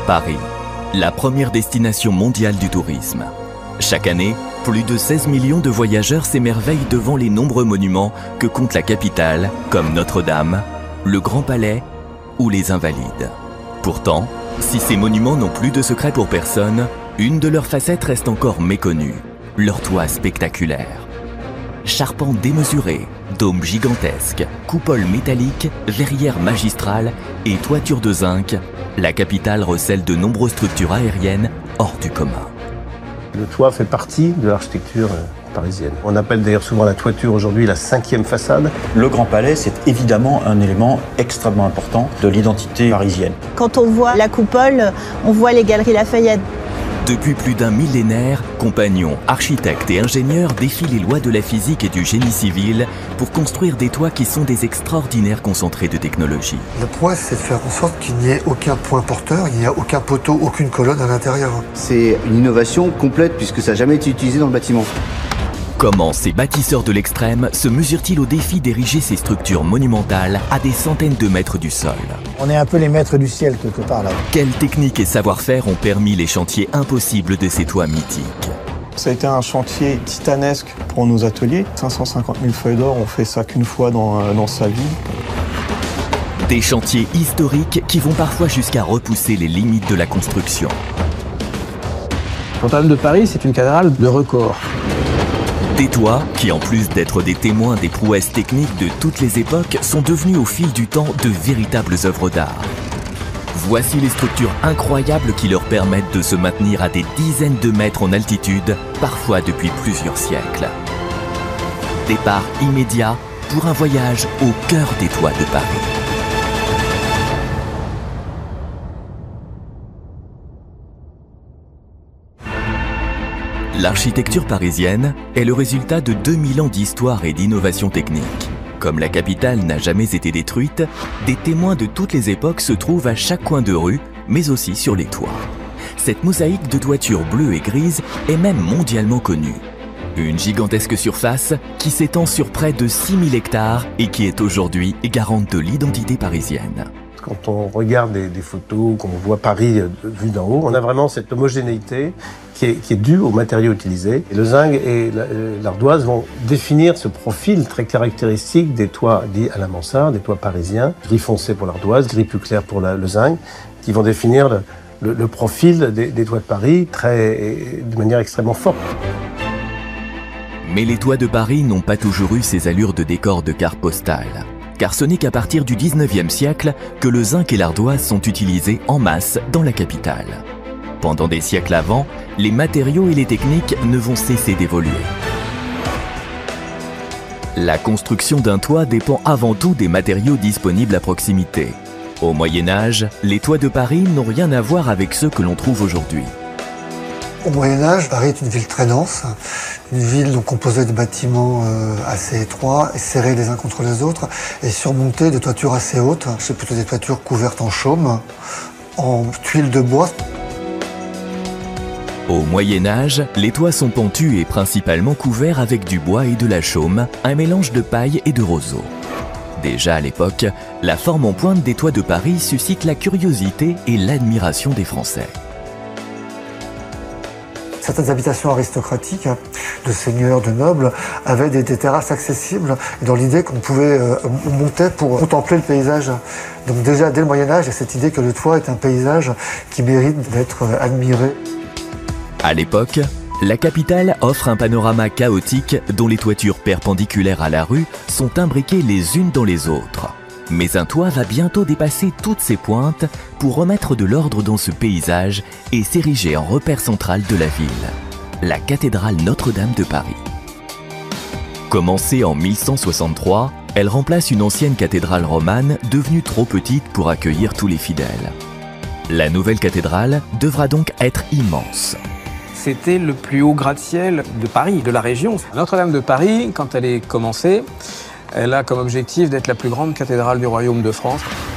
Paris, la première destination mondiale du tourisme. Chaque année, plus de 16 millions de voyageurs s'émerveillent devant les nombreux monuments que compte la capitale, comme Notre-Dame, le Grand Palais ou les Invalides. Pourtant, si ces monuments n'ont plus de secret pour personne, une de leurs facettes reste encore méconnue, leur toit spectaculaire. Charpents démesurés, dômes gigantesques, coupoles métalliques, verrières magistrales et toitures de zinc, la capitale recèle de nombreuses structures aériennes hors du commun. Le toit fait partie de l'architecture parisienne. On appelle d'ailleurs souvent la toiture aujourd'hui la 5e façade. Le Grand Palais, c'est évidemment un élément extrêmement important de l'identité parisienne. Quand on voit la coupole, on voit les Galeries Lafayette. Depuis plus d'un millénaire, compagnons, architectes et ingénieurs défient les lois de la physique et du génie civil pour construire des toits qui sont des extraordinaires concentrés de technologie. Le point, c'est de faire en sorte qu'il n'y ait aucun point porteur, il n'y a aucun poteau, aucune colonne à l'intérieur. C'est une innovation complète puisque ça n'a jamais été utilisé dans le bâtiment. Comment ces bâtisseurs de l'extrême se mesurent-ils au défi d'ériger ces structures monumentales à des centaines de mètres du sol? On est un peu les maîtres du ciel quelque part là. Quelles techniques et savoir-faire ont permis les chantiers impossibles de ces toits mythiques? Ça a été un chantier titanesque pour nos ateliers. 550 000 feuilles d'or, on fait ça qu'une fois dans sa vie. Des chantiers historiques qui vont parfois jusqu'à repousser les limites de la construction. Notre-Dame de Paris, c'est une cathédrale de record. Des toits qui, en plus d'être des témoins des prouesses techniques de toutes les époques, sont devenus au fil du temps de véritables œuvres d'art. Voici les structures incroyables qui leur permettent de se maintenir à des dizaines de mètres en altitude, parfois depuis plusieurs siècles. Départ immédiat pour un voyage au cœur des toits de Paris. L'architecture parisienne est le résultat de 2000 ans d'histoire et d'innovation technique. Comme la capitale n'a jamais été détruite, des témoins de toutes les époques se trouvent à chaque coin de rue, mais aussi sur les toits. Cette mosaïque de toitures bleues et grises est même mondialement connue. Une gigantesque surface qui s'étend sur près de 6000 hectares et qui est aujourd'hui garante de l'identité parisienne. Quand on regarde des photos, qu'on voit Paris vu d'en haut, on a vraiment cette homogénéité qui est due aux matériaux utilisés. Et le zinc et l'ardoise vont définir ce profil très caractéristique des toits dits à la mansarde, des toits parisiens, gris foncé pour l'ardoise, gris plus clair pour le zinc, qui vont définir le profil des toits de Paris de manière extrêmement forte. Mais les toits de Paris n'ont pas toujours eu ces allures de décor de carte postale. Car ce n'est qu'à partir du 19e siècle que le zinc et l'ardoise sont utilisés en masse dans la capitale. Pendant des siècles avant, les matériaux et les techniques ne vont cesser d'évoluer. La construction d'un toit dépend avant tout des matériaux disponibles à proximité. Au Moyen-Âge, les toits de Paris n'ont rien à voir avec ceux que l'on trouve aujourd'hui. Au Moyen-Âge, Paris est une ville très dense, une ville donc composée de bâtiments assez étroits, serrés les uns contre les autres, et surmontés de toitures assez hautes. C'est plutôt des toitures couvertes en chaume, en tuiles de bois. Au Moyen-Âge, les toits sont pentus et principalement couverts avec du bois et de la chaume, un mélange de paille et de roseau. Déjà à l'époque, la forme en pointe des toits de Paris suscite la curiosité et l'admiration des Français. Certaines habitations aristocratiques, de seigneurs, de nobles, avaient des terrasses accessibles, dans l'idée qu'on pouvait monter pour contempler le paysage. Donc déjà, dès le Moyen-Âge, il y a cette idée que le toit est un paysage qui mérite d'être admiré. À l'époque, la capitale offre un panorama chaotique dont les toitures perpendiculaires à la rue sont imbriquées les unes dans les autres. Mais un toit va bientôt dépasser toutes ces pointes pour remettre de l'ordre dans ce paysage et s'ériger en repère central de la ville, la cathédrale Notre-Dame de Paris. Commencée en 1163, elle remplace une ancienne cathédrale romane devenue trop petite pour accueillir tous les fidèles. La nouvelle cathédrale devra donc être immense. C'était le plus haut gratte-ciel de Paris, de la région. Notre-Dame de Paris, quand elle est commencée, elle a comme objectif d'être la plus grande cathédrale du royaume de France.